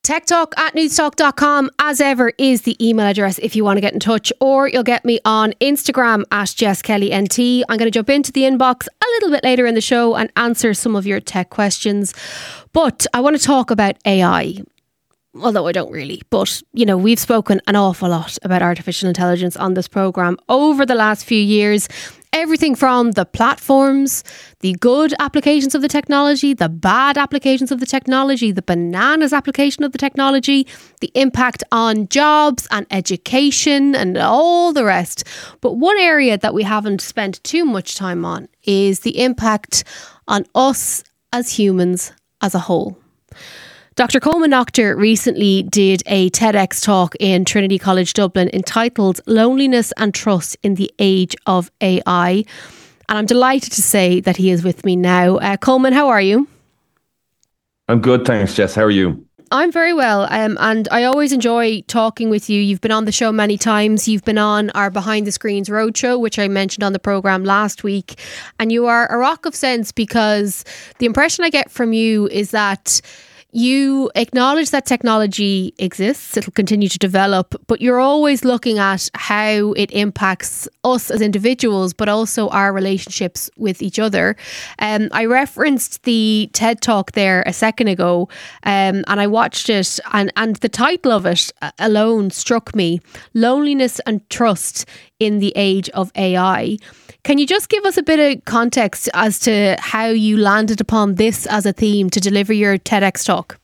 techtalk@newstalk.com, as ever, is the email address if you want to get in touch, or you'll get me on Instagram at Jess Kelly NT. I'm going to jump into the inbox a little bit later in the show and answer some of your tech questions. But I want to talk about AI. Although I don't really, but we've spoken an awful lot about artificial intelligence on this programme over the last few years. Everything from the platforms, the good applications of the technology, the bad applications of the technology, the bananas application of the technology, the impact on jobs and education and all the rest. But one area that we haven't spent too much time on is the impact on us as humans as a whole. Dr. Coleman Noctor recently did a TEDx talk in Trinity College Dublin entitled Loneliness and Trust in the Age of AI. And I'm delighted to say that he is with me now. Coleman, how are you? I'm good, thanks, Jess. How are you? I'm very well, and I always enjoy talking with you. You've been on the show many times. You've been on our Behind the Screens Roadshow, which I mentioned on the programme last week. And you are a rock of sense, because the impression I get from you is that you acknowledge that technology exists, it'll continue to develop, but you're always looking at how it impacts us as individuals, but also our relationships with each other. I referenced the TED Talk there a second ago, and I watched it, and the title of it alone struck me: Loneliness and Trust in the Age of AI. Can you just give us a bit of context as to how you landed upon this as a theme to deliver your TEDx talk?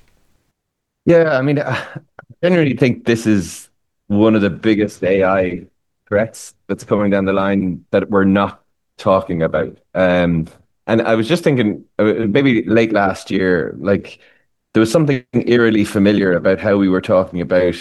Yeah, I mean, I generally think this is one of the biggest AI threats that's coming down the line that we're not talking about. And I was just thinking, maybe late last year, like there was something eerily familiar about how we were talking about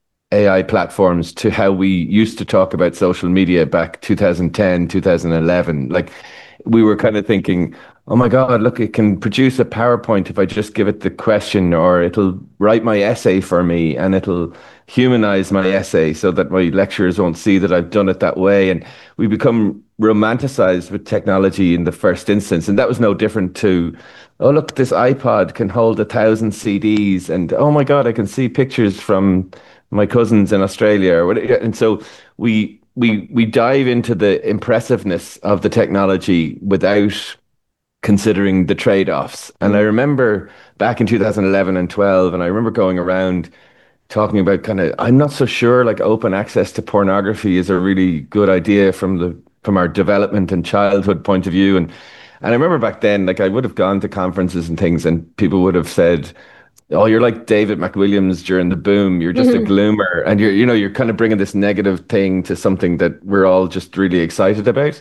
AI platforms to how we used to talk about social media back 2010, 2011. Like we were kind of thinking, oh my God, look, it can produce a PowerPoint if I just give it the question, or it'll write my essay for me and it'll humanize my essay so that my lecturers won't see that I've done it that way. And we become romanticized with technology in the first instance. And that was no different to, oh, look, this iPod can hold 1,000 CDs. And oh my God, I can see pictures from my cousins in Australia. And so we dive into the impressiveness of the technology without considering the trade-offs. And I remember back in 2011 and 12, and I remember going around talking about I'm not so sure like open access to pornography is a really good idea from our development and childhood point of view. And I remember back then, like I would have gone to conferences and things and people would have said, oh, you're like David McWilliams during the boom. You're just a gloomer. And you're kind of bringing this negative thing to something that we're all just really excited about.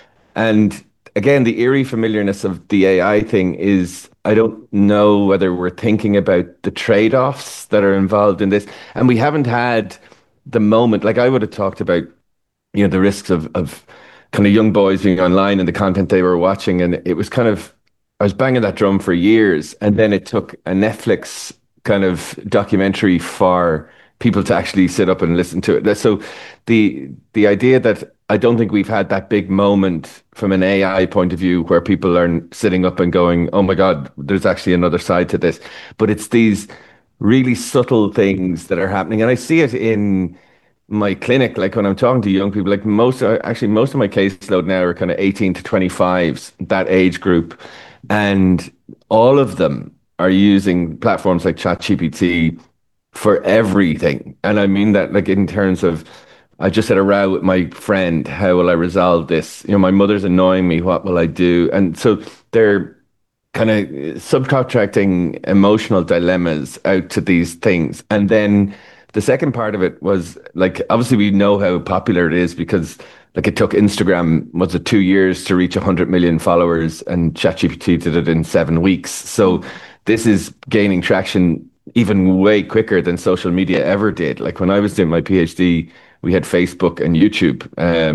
And again, the eerie familiarness of the AI thing is, I don't know whether we're thinking about the trade-offs that are involved in this. And we haven't had the moment, like I would have talked about, the risks of kind of young boys being online and the content they were watching. And it was kind of, I was banging that drum for years. And then it took a Netflix kind of documentary for people to actually sit up and listen to it. So the idea that I don't think we've had that big moment from an AI point of view where people are sitting up and going, oh my God, there's actually another side to this. But it's these really subtle things that are happening. And I see it in my clinic, like when I'm talking to young people, like most of my caseload now are kind of 18 to 25s, that age group. And all of them are using platforms like ChatGPT for everything. And I mean that like in terms of, I just had a row with my friend. How will I resolve this? My mother's annoying me. What will I do? And so they're kind of subcontracting emotional dilemmas out to these things. And then the second part of it was like, obviously we know how popular it is because like it took Instagram, was it 2 years to reach 100 million followers, and ChatGPT did it in 7 weeks. So this is gaining traction even way quicker than social media ever did. Like when I was doing my PhD, we had Facebook and YouTube,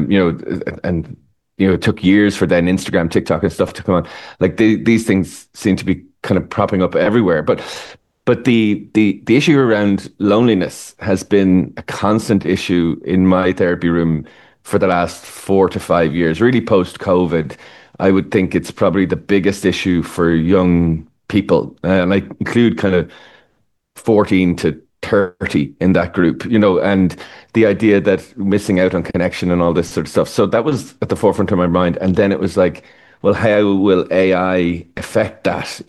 and it took years for then Instagram, TikTok and stuff to come on. Like these things seem to be kind of propping up everywhere. But the issue around loneliness has been a constant issue in my therapy room for the last 4 to 5 years, really post-COVID. I would think it's probably the biggest issue for young people. And I include kind of 14 to 30 in that group, and the idea that missing out on connection and all this sort of stuff. So that was at the forefront of my mind. And then it was like, well, how will AI affect that?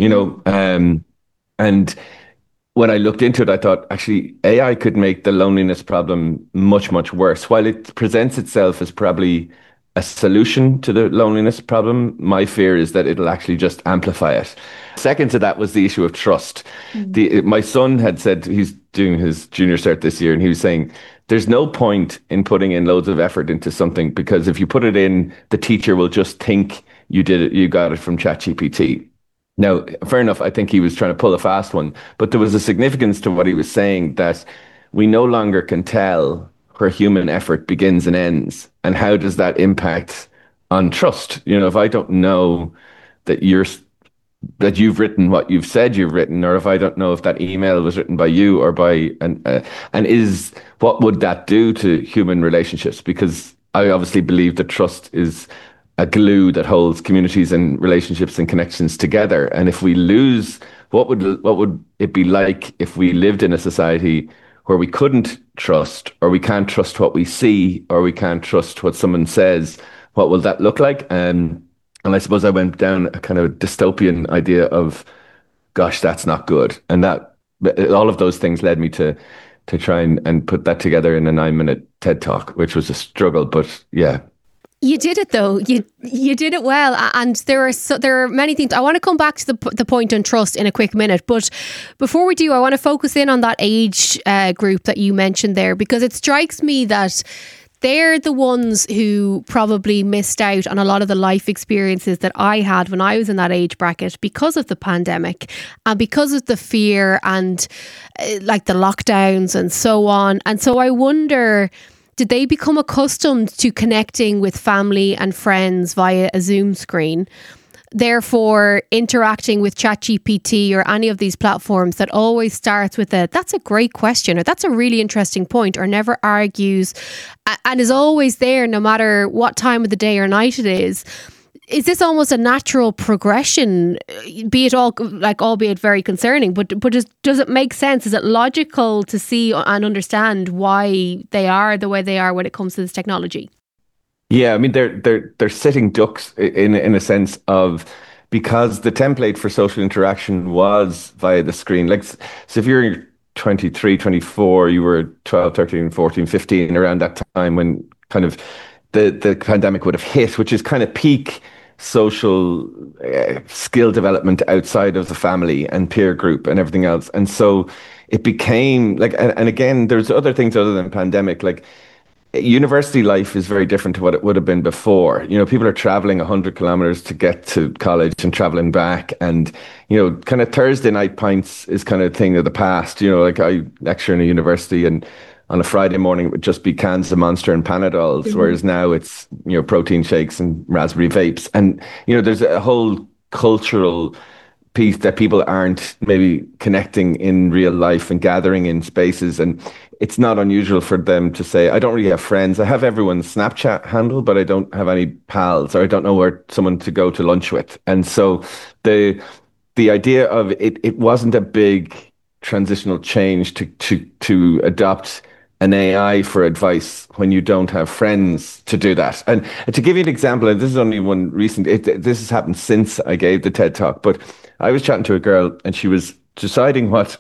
And when I looked into it, I thought actually AI could make the loneliness problem much, much worse. While it presents itself as probably a solution to the loneliness problem, my fear is that it'll actually just amplify it. Second to that was the issue of trust. My son had said, he's doing his junior cert this year, and he was saying, there's no point in putting in loads of effort into something, because if you put it in, the teacher will just think you did it, you got it from ChatGPT. Now, fair enough, I think he was trying to pull a fast one, but there was a significance to what he was saying, that we no longer can tell where human effort begins and ends. And how does that impact on trust? If I don't know that you've written what you've said you've written, or if I don't know if that email was written by you or by, what would that do to human relationships? Because I obviously believe that trust is a glue that holds communities and relationships and connections together. And if we lose, what would it be like if we lived in a society where we couldn't trust, or we can't trust what we see, or we can't trust what someone says? What will that look like? And I suppose I went down a kind of dystopian idea of, gosh, that's not good. And that all of those things led me to try and put that together in a 9-minute TED Talk, which was a struggle, but yeah. You did it though. You did it well, and there are many things. I want to come back to the point on trust in a quick minute, but before we do, I want to focus in on that age group that you mentioned there, because it strikes me that they're the ones who probably missed out on a lot of the life experiences that I had when I was in that age bracket, because of the pandemic and because of the fear and like the lockdowns and so on. And so I wonder, did they become accustomed to connecting with family and friends via a Zoom screen, therefore interacting with ChatGPT or any of these platforms that always starts with that's a great question, or that's a really interesting point, or never argues and is always there no matter what time of the day or night it is? Is this almost a natural progression, be it all, like, albeit very concerning, but does it make sense? Is it logical to see and understand why they are the way they are when it comes to this technology? Yeah, I mean, they're sitting ducks in a sense of, because the template for social interaction was via the screen. Like, so if you're 23, 24, you were 12, 13, 14, 15, around that time when kind of the pandemic would have hit, which is kind of peak social skill development outside of the family and peer group and everything else. And so it became like, and again, there's other things other than pandemic, like university life is very different to what it would have been before. People are traveling 100 kilometers to get to college and traveling back. And, kind of Thursday night pints is kind of a thing of the past. Like I lecture in a university, and on a Friday morning, it would just be cans of Monster and Panadols, mm-hmm. whereas now it's, protein shakes and raspberry vapes. And, there's a whole cultural piece that people aren't maybe connecting in real life and gathering in spaces. And it's not unusual for them to say, I don't really have friends. I have everyone's Snapchat handle, but I don't have any pals, or I don't know where someone to go to lunch with. And so the idea of it wasn't a big transitional change to adopt an AI for advice when you don't have friends to do that. And to give you an example, and this is only one recent, this has happened since I gave the TED Talk, but I was chatting to a girl, and she was deciding what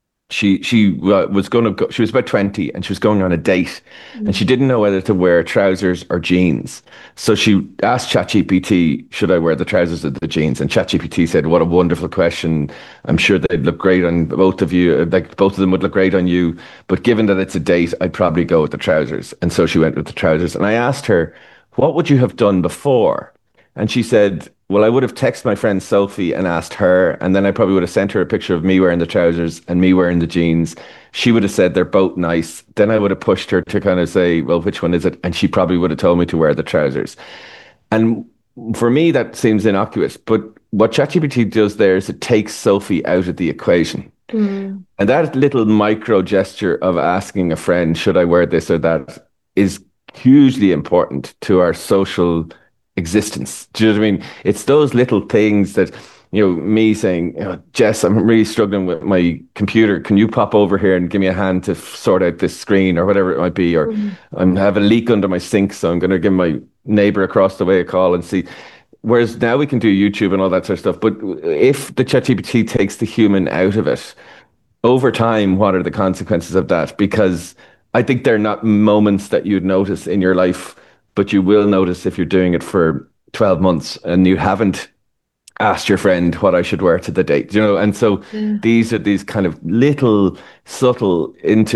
she was going to go. She was about 20, and she was going on a date, and she didn't know whether to wear trousers or jeans. So she asked ChatGPT, should I wear the trousers or the jeans? And ChatGPT said, what a wonderful question. I'm sure they'd look great on both of you. Like, both of them would look great on you. But given that it's a date, I'd probably go with the trousers. And so she went with the trousers. And I asked her, what would you have done before? And she said, well, I would have texted my friend Sophie and asked her, and then I probably would have sent her a picture of me wearing the trousers and me wearing the jeans. She would have said they're both nice. Then I would have pushed her to kind of say, well, which one is it? And she probably would have told me to wear the trousers. And for me, that seems innocuous. But what ChatGPT does there is it takes Sophie out of the equation. Mm. And that little micro gesture of asking a friend, should I wear this or that, is hugely important to our social existence. Do you know what I mean? It's those little things that me saying, Jess, I'm really struggling with my computer. Can you pop over here and give me a hand to sort out this screen or whatever it might be? Or I have a leak under my sink, so I'm going to give my neighbor across the way a call and see. Whereas now we can do YouTube and all that sort of stuff. But if the ChatGPT takes the human out of it, over time, what are the consequences of that? Because I think they're not moments that you'd notice in your life, but you will notice if you're doing it for 12 months and you haven't asked your friend what I should wear to the date, and so these are these kind of little subtle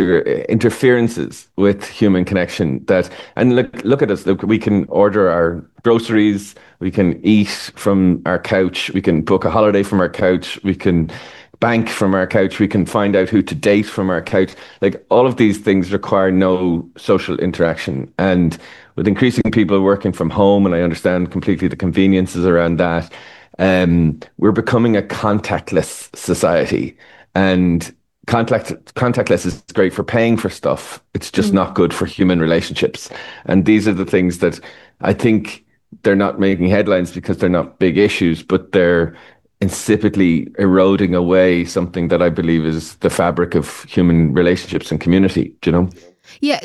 interferences with human connection and look at us. Look, we can order our groceries, we can eat from our couch, we can book a holiday from our couch, we can bank from our couch, we can find out who to date from our couch. Like, all of these things require no social interaction. And with increasing people working from home, and I understand completely the conveniences around that, we're becoming a contactless society. And contactless is great for paying for stuff. It's just not good for human relationships. And these are the things that I think they're not making headlines because they're not big issues, but they're insipidly eroding away something that I believe is the fabric of human relationships and community, Yeah.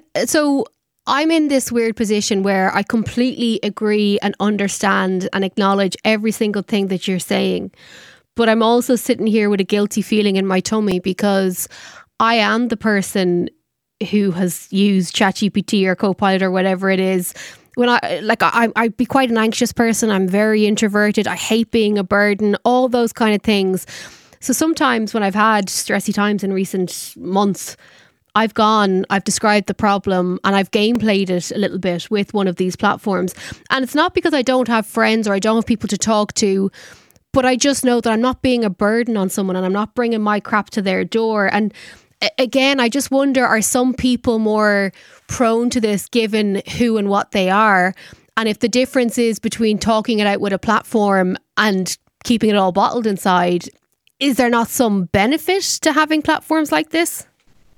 So I'm in this weird position where I completely agree and understand and acknowledge every single thing that you're saying. But I'm also sitting here with a guilty feeling in my tummy because I am the person who has used ChatGPT or Copilot or whatever it is. When I'd be quite an anxious person. I'm very introverted. I hate being a burden, all those kind of things. So sometimes when I've had stressy times in recent months, I've described the problem and I've gameplayed it a little bit with one of these platforms. And it's not because I don't have friends or I don't have people to talk to, but I just know that I'm not being a burden on someone and I'm not bringing my crap to their door. And again, I just wonder, are some people more prone to this given who and what they are? And if the difference is between talking it out with a platform and keeping it all bottled inside, is there not some benefit to having platforms like this?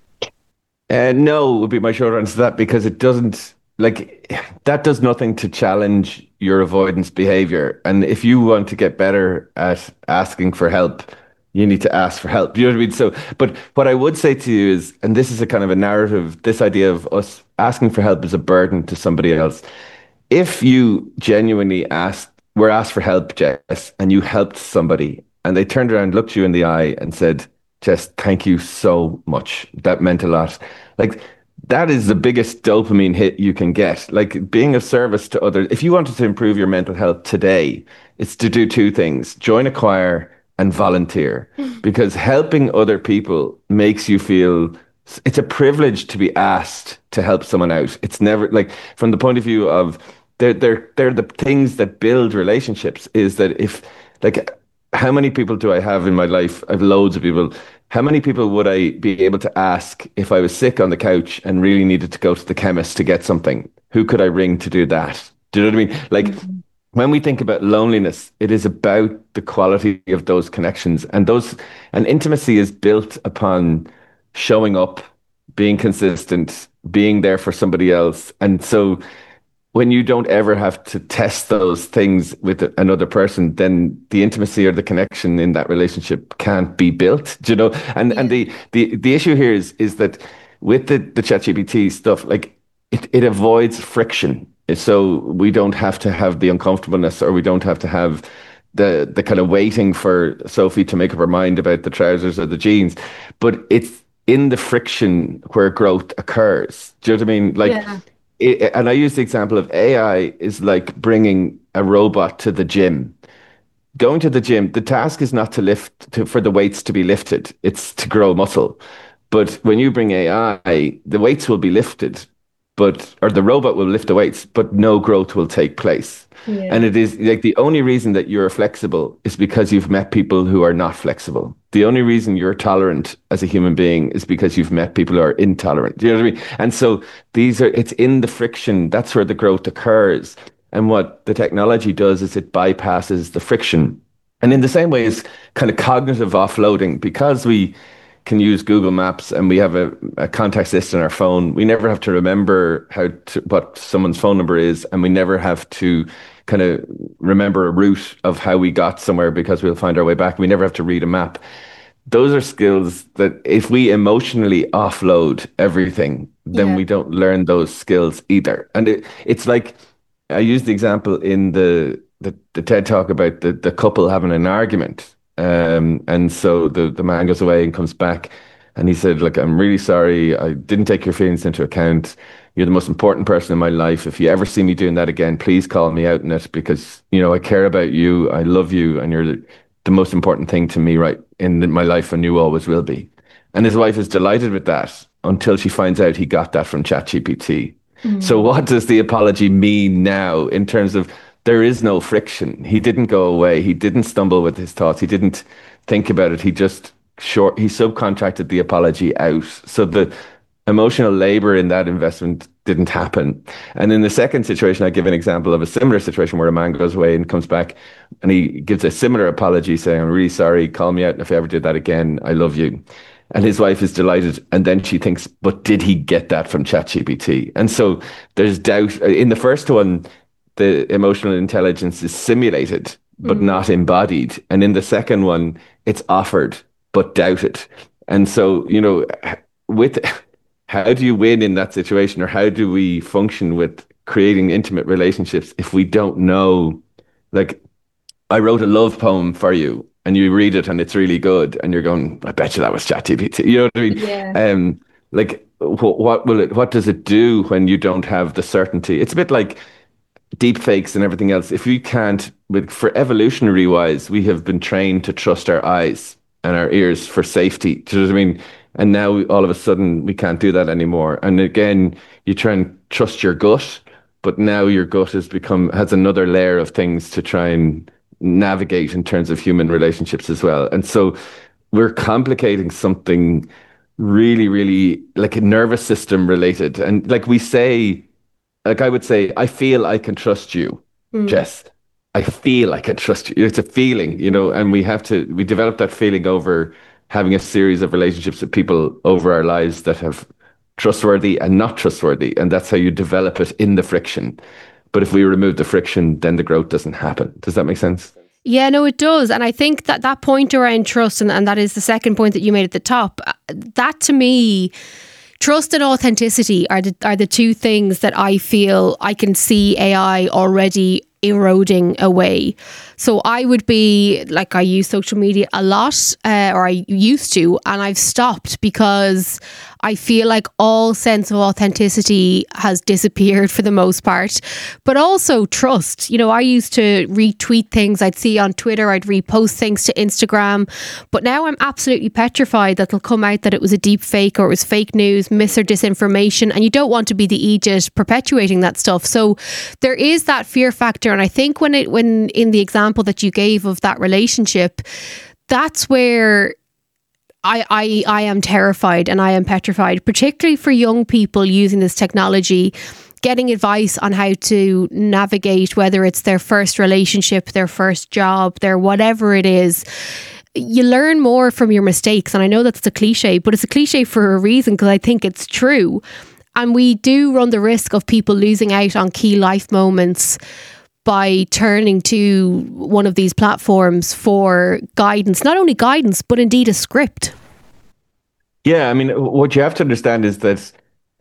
No, would be my short answer to that, because it doesn't, that does nothing to challenge your avoidance behavior. And if you want to get better at asking for help, you need to ask for help. You know what I mean? So, but what I would say to you is, and this is a kind of a narrative, this idea of us asking for help is a burden to somebody else. If you genuinely were asked for help, Jess, and you helped somebody and they turned around, looked you in the eye and said, Jess, thank you so much. That meant a lot. That is the biggest dopamine hit you can get. Being of service to others. If you wanted to improve your mental health today, it's to do two things: join a choir and volunteer, because helping other people makes you feel it's a privilege to be asked to help someone out. It's never from the point of view of they're the things that build relationships. Is that if how many people do I have in my life? I have loads of people. How many people would I be able to ask if I was sick on the couch and really needed to go to the chemist to get something? Who could I ring to do that? Do you know what I mean? When we think about loneliness, it is about the quality of those connections, and intimacy is built upon showing up, being consistent, being there for somebody else. And so when you don't ever have to test those things with another person, then the intimacy or the connection in that relationship can't be built. Do you know? And the issue here is that with the ChatGPT stuff, it avoids friction. So we don't have to have the uncomfortableness, or we don't have to have the kind of waiting for Sophie to make up her mind about the trousers or the jeans. But it's in the friction where growth occurs. Do you know what I mean? And I use the example of AI is like bringing a robot to the gym. Going to the gym, the task is not for the weights to be lifted. It's to grow muscle. But when you bring AI, the weights will be lifted, or the robot will lift the weights, but no growth will take place. Yeah. And it is the only reason that you're flexible is because you've met people who are not flexible. The only reason you're tolerant as a human being is because you've met people who are intolerant. Do you know what I mean? And so it's in the friction, that's where the growth occurs. And what the technology does is it bypasses the friction. And in the same way as kind of cognitive offloading, because we can use Google Maps and we have a contacts list on our phone, we never have to remember what someone's phone number is, and we never have to kind of remember a route of how we got somewhere because we'll find our way back. We never have to read a map. Those are skills that if we emotionally offload everything, then Yeah. we don't learn those skills either. And it's like I used the example in the TED talk about the couple having an argument. And so the man goes away and comes back and he said, look, I'm really sorry. I didn't take your feelings into account. You're the most important person in my life. If you ever see me doing that again, please call me out in it because, I care about you. I love you. And you're the most important thing to me right in my life and you always will be. And his wife is delighted with that until she finds out he got that from ChatGPT. So what does the apology mean now in terms of there is no friction? He didn't go away. He didn't stumble with his thoughts. He didn't think about it. He subcontracted the apology out. So the emotional labor in that investment didn't happen. And in the second situation, I give an example of a similar situation where a man goes away and comes back and he gives a similar apology saying, I'm really sorry, call me out. And if I ever did that again, I love you. And his wife is delighted. And then she thinks, but did he get that from ChatGPT? And so there's doubt. In the first one, the emotional intelligence is simulated, but not embodied. And in the second one, it's offered, but doubted. And so, with how do you win in that situation, or how do we function with creating intimate relationships if we don't know? Like, I wrote a love poem for you, and you read it, and it's really good, and you're going, I bet you that was ChatGPT. You know what I mean? Yeah. Like, what does it do when you don't have the certainty? It's a bit like deep fakes and everything else. If we can't, for evolutionary wise, we have been trained to trust our eyes and our ears for safety. Do you know what I mean? And now all of a sudden we can't do that anymore. And again, you try and trust your gut, but now your gut has another layer of things to try and navigate in terms of human relationships as well. And so we're complicating something really, really like a nervous system related. And like I would say, I feel I can trust you, Jess. I feel I can trust you. It's a feeling, and we develop that feeling over having a series of relationships with people over our lives that have trustworthy and not trustworthy. And that's how you develop it in the friction. But if we remove the friction, then the growth doesn't happen. Does that make sense? Yeah, no, it does. And I think that point around trust, and that is the second point that you made at the top, that to me, trust and authenticity are the two things that I feel I can see AI already eroding away. So I would be like, I use social media a lot, or I used to, and I've stopped because I feel like all sense of authenticity has disappeared for the most part, but also trust. I used to retweet things I'd see on Twitter, I'd repost things to Instagram, but now I'm absolutely petrified that they'll come out that it was a deep fake or it was fake news, mis or disinformation, and you don't want to be the agent perpetuating that stuff. So there is that fear factor, and I think when in the example that you gave of that relationship, that's where I am terrified and I am petrified, particularly for young people using this technology, getting advice on how to navigate, whether it's their first relationship, their first job, their whatever it is. You learn more from your mistakes. And I know that's a cliche, but it's a cliche for a reason, because I think it's true. And we do run the risk of people losing out on key life moments by turning to one of these platforms for guidance, not only guidance, but indeed a script. Yeah, I mean, what you have to understand is that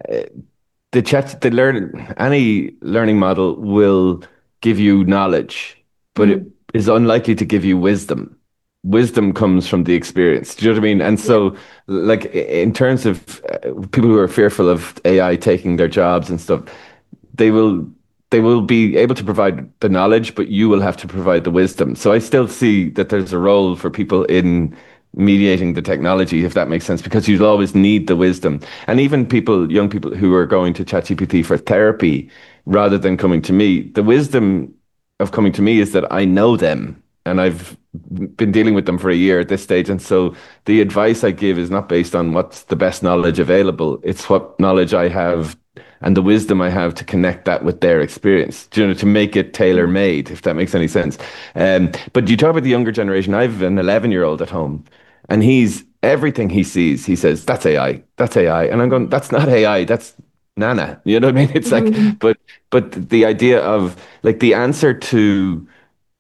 any learning model will give you knowledge, but it is unlikely to give you wisdom. Wisdom comes from the experience. Do you know what I mean? And so, like, in terms of people who are fearful of AI taking their jobs and stuff, they will be able to provide the knowledge, but you will have to provide the wisdom. So I still see that there's a role for people in mediating the technology, if that makes sense, because you'll always need the wisdom. And even young people who are going to ChatGPT for therapy rather than coming to me, the wisdom of coming to me is that I know them and I've been dealing with them for a year at this stage. And so the advice I give is not based on what's the best knowledge available. It's what knowledge I have and the wisdom I have to connect that with their experience, to make it tailor-made, if that makes any sense. But you talk about the younger generation. I have an 11-year-old at home, and everything he sees, he says, that's AI, that's AI. And I'm going, that's not AI, that's nana. You know what I mean? It's like, but the idea of like the answer to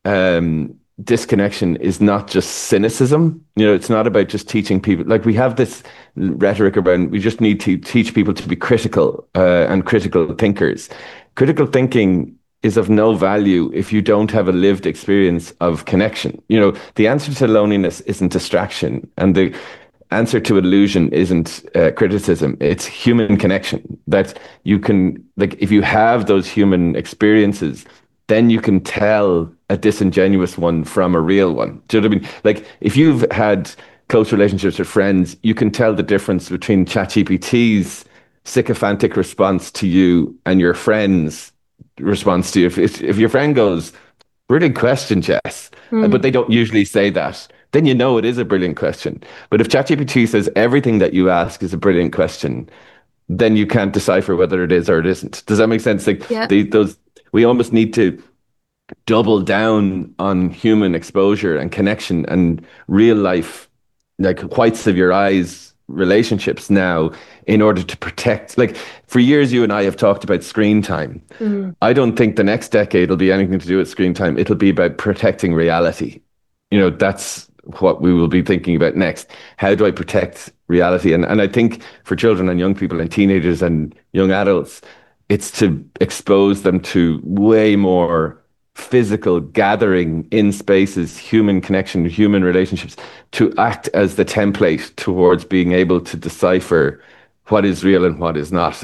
disconnection is not just cynicism. It's not about just teaching people. Like we have this rhetoric around we just need to teach people to be critical and critical thinkers. Critical thinking is of no value if you don't have a lived experience of connection. The answer to loneliness isn't distraction, and the answer to illusion isn't criticism. It's human connection that you can, like, if you have those human experiences, then you can tell a disingenuous one from a real one. Do you know what I mean? Like, if you've had close relationships with friends, you can tell the difference between ChatGPT's sycophantic response to you and your friend's response to you. If your friend goes, "Brilliant question, Jess," but they don't usually say that, then you know it is a brilliant question. But if ChatGPT says everything that you ask is a brilliant question, then you can't decipher whether it is or it isn't. Does that make sense? Like, Yeah. We almost need to double down on human exposure and connection and real life, like whites of your eyes relationships now, in order to protect. Like, for years you and I have talked about screen time. I don't think the next decade will be anything to do with screen time. It'll be about protecting reality. That's what we will be thinking about next. How do I protect reality? And I think for children and young people and teenagers and young adults, it's to expose them to way more physical gathering in spaces, human connection, human relationships, to act as the template towards being able to decipher what is real and what is not,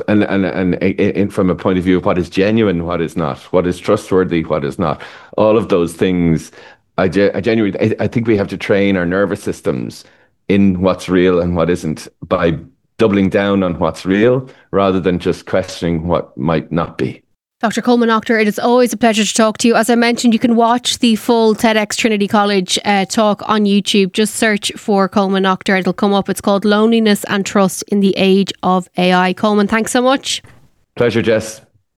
and from a point of view of what is genuine, what is not, what is trustworthy, what is not. All of those things, I genuinely, I think we have to train our nervous systems in what's real and what isn't by doubling down on what's real rather than just questioning what might not be. Dr. Colman Octor, it is always a pleasure to talk to you. As I mentioned, you can watch the full TEDx Trinity College talk on YouTube. Just search for Colman Octor. It'll come up. It's called Loneliness and Trust in the Age of AI. Colman, thanks so much. Pleasure, Jess.